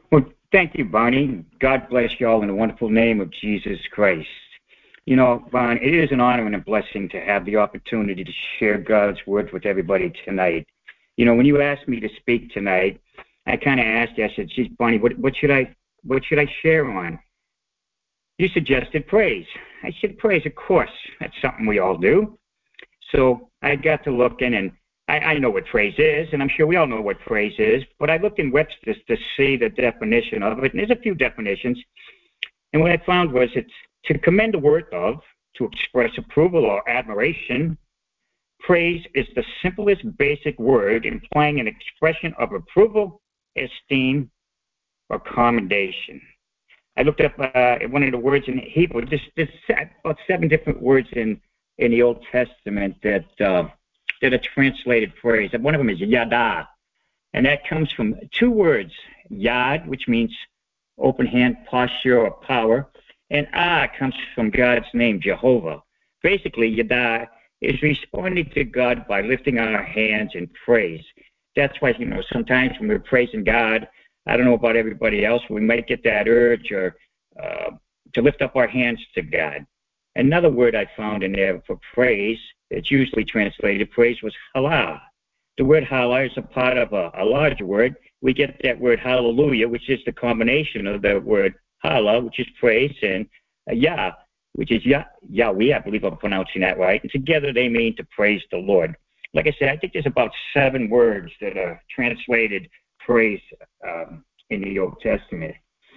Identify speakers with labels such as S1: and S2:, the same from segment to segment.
S1: Well, thank you, Barney. God bless you all in the wonderful name of Jesus Christ. Barney, it is an honor and a blessing to have the opportunity to share God's word with everybody tonight. When you asked me to speak tonight, I kind of asked you. I said, "Geez, Barney, what should I share on?" You suggested praise. I said, "Praise, of course. That's something we all do." So I got to looking, and I know what praise is, and I'm sure we all know what praise is, but I looked in Webster's to see the definition of it, and there's a few definitions. And what I found was it's to commend the word of, to express approval or admiration. Praise is the simplest basic word implying an expression of approval, esteem, or commendation. I looked up one of the words in Hebrew. There's about 7 different words in the Old Testament that are translated praise. One of them is yada, and that comes from 2 words: yad, which means open hand posture or power, and comes from God's name, Jehovah. Basically, yada is responding to God by lifting our hands in praise. That's why, sometimes when we're praising God, I don't know about everybody else, we might get that urge or to lift up our hands to God. Another word I found in there for praise, it's usually translated praise, was halal. The word halal is a part of a larger word. We get that word hallelujah, which is the combination of the word halal, which is praise, and Yah, which is Yahweh. I believe I'm pronouncing that right. And together they mean to praise the Lord. Like I said, I think there's about 7 words that are translated praise in the Old Testament.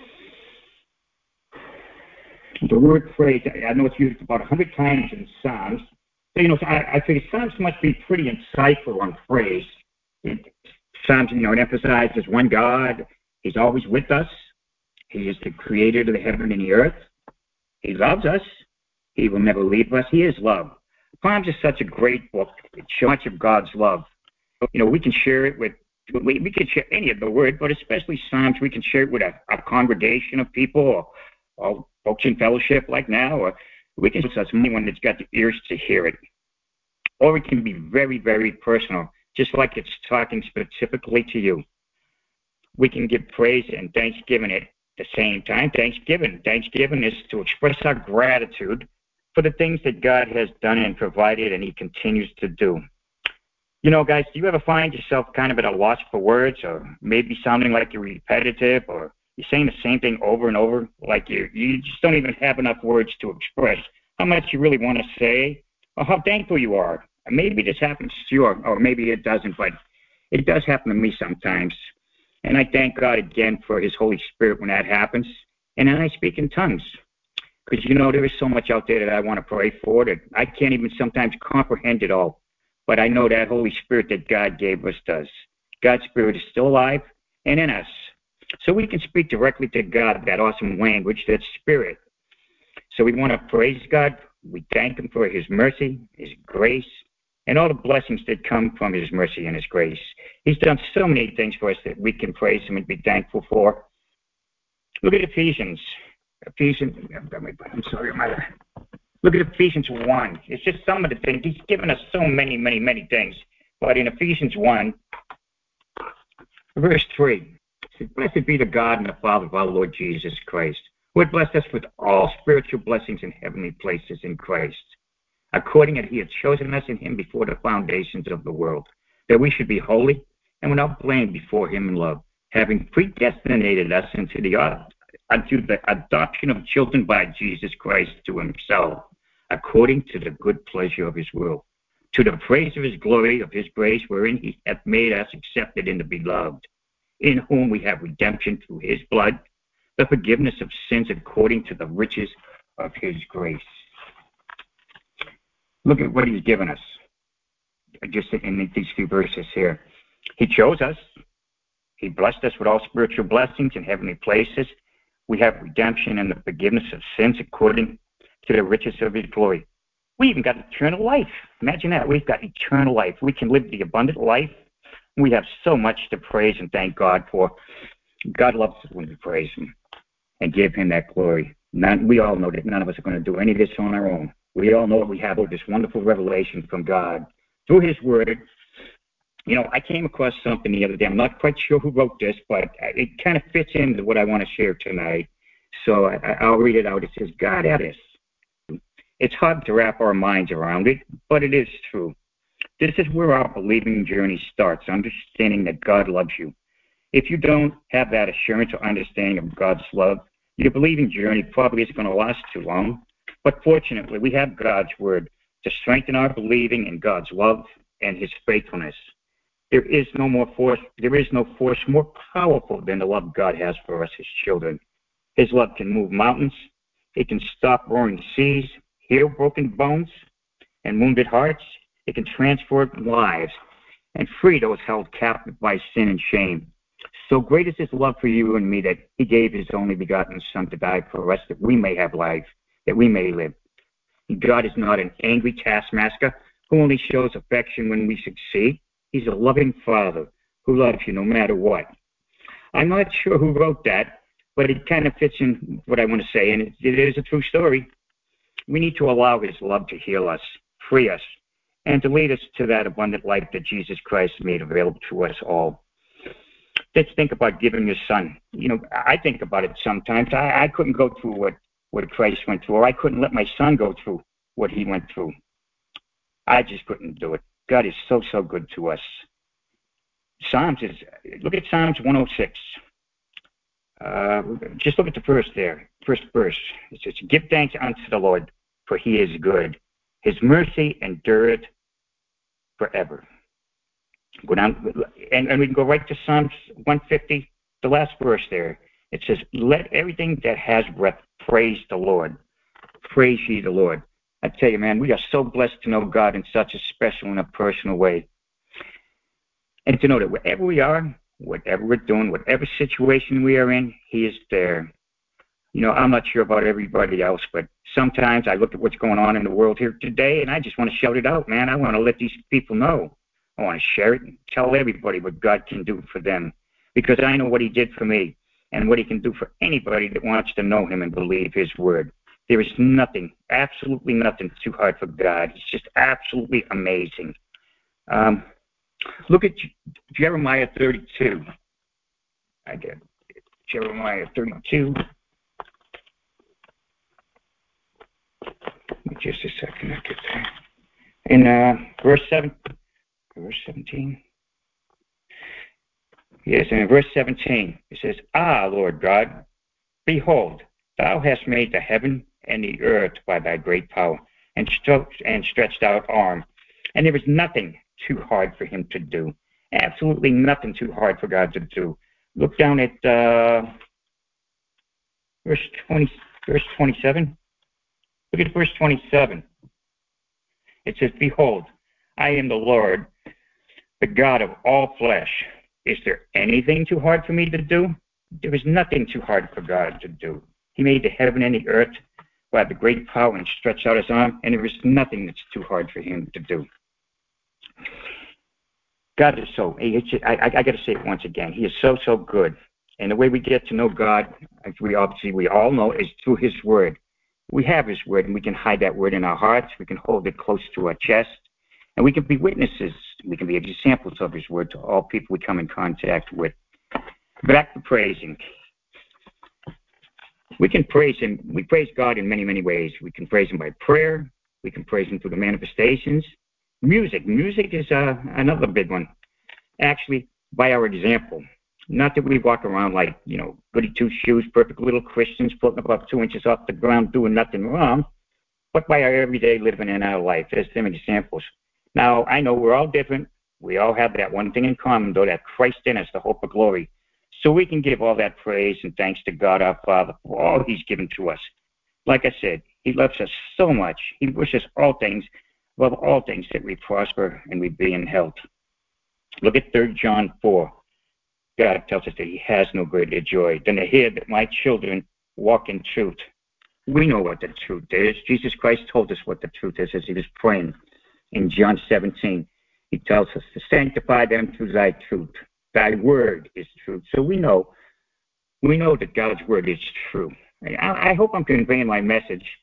S1: The word praise, I know it's used about 100 times in Psalms. So, I figure Psalms must be pretty insightful on praise. Psalms, it emphasizes one God. He's always with us. He is the creator of the heaven and the earth. He loves us. He will never leave us. He is love. Psalms is such a great book. It shows much of God's love. We can share it with, we can share any of the word, but especially Psalms, we can share it with a congregation of people or folks in fellowship like now, or we can share it with anyone that's got the ears to hear it. Or it can be very, very personal, just like it's talking specifically to you. We can give praise and thanksgiving at the same time. Thanksgiving is to express our gratitude for the things that God has done and provided and he continues to do. Guys, do you ever find yourself kind of at a loss for words, or maybe sounding like you're repetitive, or you're saying the same thing over and over, like you just don't even have enough words to express how much you really want to say or how thankful you are? Maybe this happens to you, or maybe it doesn't, but it does happen to me sometimes. And I thank God again for his Holy Spirit when that happens. And then I speak in tongues. Because, there is so much out there that I want to pray for that I can't even sometimes comprehend it all. But I know that Holy Spirit that God gave us does. God's Spirit is still alive and in us. So we can speak directly to God, that awesome language, that Spirit. So we want to praise God. We thank him for his mercy, his grace, and all the blessings that come from his mercy and his grace. He's done so many things for us that we can praise him and be thankful for. Look at Ephesians. Look at Ephesians 1. It's just some of the things. He's given us so many, many, many things. But in Ephesians 1, verse 3, it says, "Blessed be the God and the Father of our Lord Jesus Christ, who had blessed us with all spiritual blessings in heavenly places in Christ, according as he had chosen us in him before the foundations of the world, that we should be holy and without blame before him in love, having predestinated us unto the adoption of children by Jesus Christ to himself, according to the good pleasure of his will, to the praise of his glory, of his grace, wherein he hath made us accepted in the beloved, in whom we have redemption through his blood, the forgiveness of sins according to the riches of his grace." Look at what he's given us, just in these few verses here. He chose us. He blessed us with all spiritual blessings in heavenly places. We have redemption and the forgiveness of sins according to the riches of his glory. We even got eternal life. Imagine that. We've got eternal life. We can live the abundant life. We have so much to praise and thank God for. God loves us when we praise him and give him that glory. We all know that none of us are going to do any of this on our own. We all know we have this wonderful revelation from God through his word. I came across something the other day. I'm not quite sure who wrote this, but it kind of fits into what I want to share tonight. So I'll read it out. It says, God at us. It's hard to wrap our minds around it, but it is true. This is where our believing journey starts, understanding that God loves you. If you don't have that assurance or understanding of God's love, your believing journey probably isn't going to last too long. But fortunately, we have God's word to strengthen our believing in God's love and his faithfulness. There is no force more powerful than the love God has for us, his children. His love can move mountains. It can stop roaring seas, heal broken bones and wounded hearts. It can transform lives and free those held captive by sin and shame. So great is his love for you and me that he gave his only begotten Son to die for us that we may have life, that we may live. God is not an angry taskmaster who only shows affection when we succeed. He's a loving Father who loves you no matter what. I'm not sure who wrote that, but it kind of fits in what I want to say, and it is a true story. We need to allow his love to heal us, free us, and to lead us to that abundant life that Jesus Christ made available to us all. Let's think about giving your son. I think about it sometimes. I couldn't go through what Christ went through, or I couldn't let my son go through what he went through. I just couldn't do it. God is so, so good to us. Look at Psalms 106. Just look at the first verse. It says, give thanks unto the Lord, for he is good. His mercy endureth forever. Go down, and we can go right to Psalms 150, the last verse there. It says, let everything that has breath praise the Lord. Praise ye the Lord. I tell you, man, we are so blessed to know God in such a special and a personal way. And to know that wherever we are, whatever we're doing, whatever situation we are in, he is there. I'm not sure about everybody else, but sometimes I look at what's going on in the world here today, and I just want to shout it out, man. I want to let these people know. I want to share it and tell everybody what God can do for them, because I know what he did for me and what he can do for anybody that wants to know him and believe his word. There is nothing, absolutely nothing too hard for God. It's just absolutely amazing. Look at Jeremiah 32. I get Jeremiah 32. Just a second. I'll get there. In verse 17. Yes, and in verse 17, it says, Lord God, behold, thou hast made the heaven and the earth by thy great power and stretched out arm. And there is nothing too hard for him to do. Absolutely nothing too hard for God to do. Look down at verse 27. Look at verse 27. It says, behold, I am the Lord, the God of all flesh. Is there anything too hard for me to do? There is nothing too hard for God to do. He made the heaven and the earth by the great power and stretched out his arm, and there is nothing that's too hard for him to do. God is I got to say it once again. He is so, so good. And the way we get to know God, as we all know, is through his word. We have his word, and we can hide that word in our hearts. We can hold it close to our chest, and we can be witnesses. We can be examples of his word to all people we come in contact with. Back to praising. We can praise him. We praise God in many, many ways. We can praise him by prayer. We can praise him through the manifestations. Music is another big one. Actually, by our example. Not that we walk around like, goody two-shoes, perfect little Christians floating about 2 inches off the ground doing nothing wrong, but by our everyday living in our life as them examples. Now, I know we're all different. We all have that one thing in common, though, that Christ in us, the hope of glory. So we can give all that praise and thanks to God our Father for all he's given to us. Like I said, he loves us so much. He wishes all things, above all things, that we prosper and we be in health. Look at 3 John 4. God tells us that he has no greater joy than to hear that my children walk in truth. We know what the truth is. Jesus Christ told us what the truth is as he was praying in John 17. He tells us to sanctify them through thy truth. Thy word is truth. So we know that God's word is true. I hope I'm conveying my message.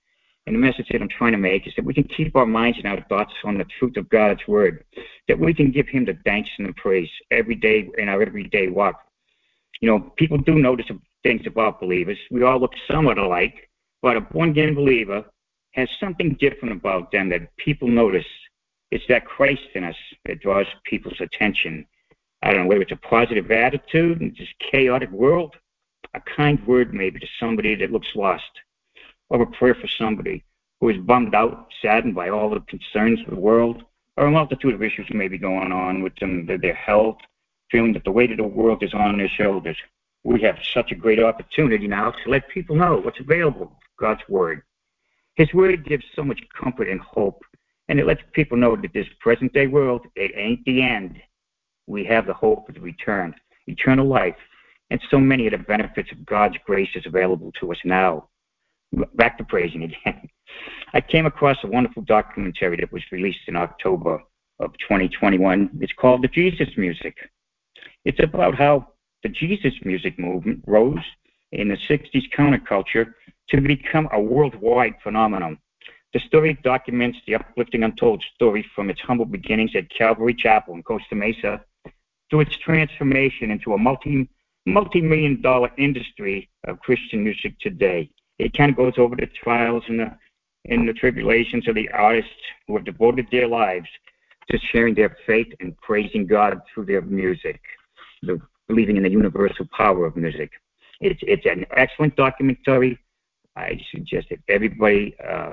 S1: And the message that I'm trying to make is that we can keep our minds and our thoughts on the truth of God's word, that we can give him the thanks and the praise every day in our everyday walk. People do notice things about believers. We all look somewhat alike, but a born-again believer has something different about them that people notice. It's that Christ in us that draws people's attention. I don't know whether it's a positive attitude in this chaotic world, a kind word maybe to somebody that looks lost, or a prayer for somebody who is bummed out, saddened by all the concerns of the world, or a multitude of issues may be going on with them, their health, feeling that the weight of the world is on their shoulders. We have such a great opportunity now to let people know what's available, God's word. His word gives so much comfort and hope, and it lets people know that this present-day world, it ain't the end. We have the hope of the return, eternal life, and so many of the benefits of God's grace is available to us now. Back to praising again. I came across a wonderful documentary that was released in October of 2021. It's called The Jesus Music. It's about how the Jesus music movement rose in the 60s counterculture to become a worldwide phenomenon. The story documents the uplifting untold story from its humble beginnings at Calvary Chapel in Costa Mesa to its transformation into a multi-million-dollar industry of Christian music today. It kind of goes over the trials and the tribulations of the artists who have devoted their lives to sharing their faith and praising God through their music, believing in the universal power of music. It's an excellent documentary. I suggest that everybody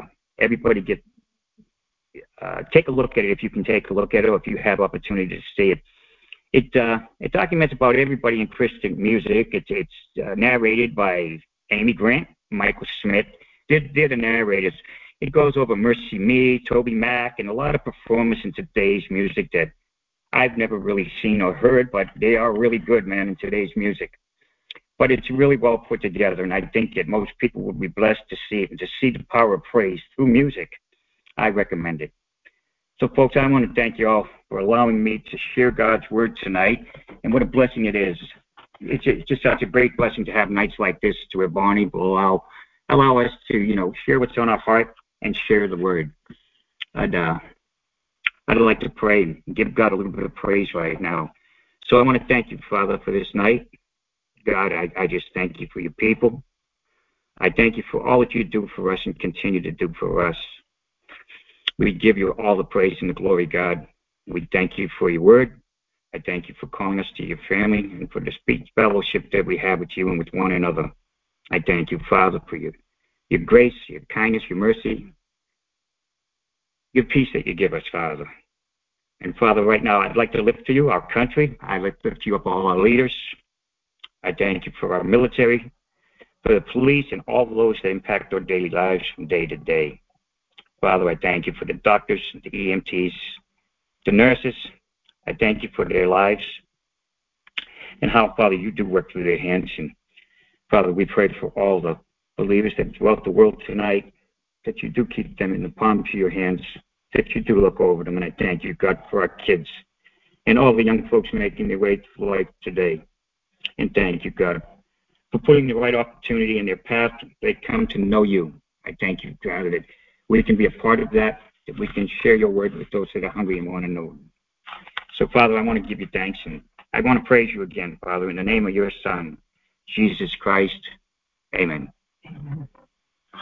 S1: take a look at it if you can take a look at it, or if you have opportunity to see it. It documents about everybody in Christian music. It's narrated by Amy Grant, Michael Smith. They're the narrators. It goes over Mercy Me, Toby Mac, and a lot of performers in today's music that I've never really seen or heard, but they are really good, man, in today's music. But it's really well put together, and I think that most people would be blessed to see it and to see the power of praise through music. I recommend it. So, folks, I want to thank you all for allowing me to share God's word tonight, and what a blessing it is. It's just such a great blessing to have nights like this to where Bonnie will allow us to, share what's on our heart and share the word. I'd like to pray and give God a little bit of praise right now. So I want to thank you, Father, for this night. God, I just thank you for your people. I thank you for all that you do for us and continue to do for us. We give you all the praise and the glory, God. We thank you for your word. I thank you for calling us to your family and for the speech fellowship that we have with you and with one another. I thank you, Father, for your grace, your kindness, your mercy, your peace that you give us, Father. And Father, right now, I'd like to lift to you our country. I lift you up all our leaders. I thank you for our military, for the police, and all those that impact our daily lives from day to day. Father, I thank you for the doctors, the EMTs, the nurses. I thank you for their lives and how, Father, you do work through their hands. And Father, we pray for all the believers that throughout the world tonight, that you do keep them in the palm of your hands, that you do look over them. And I thank you, God, for our kids and all the young folks making their way through life today. And thank you, God, for putting the right opportunity in their path. They come to know you. I thank you, God, that we can be a part of that we can share your word with those that are hungry and want to know. So, Father, I want to give you thanks, and I want to praise you again, Father, in the name of your Son, Jesus Christ. Amen.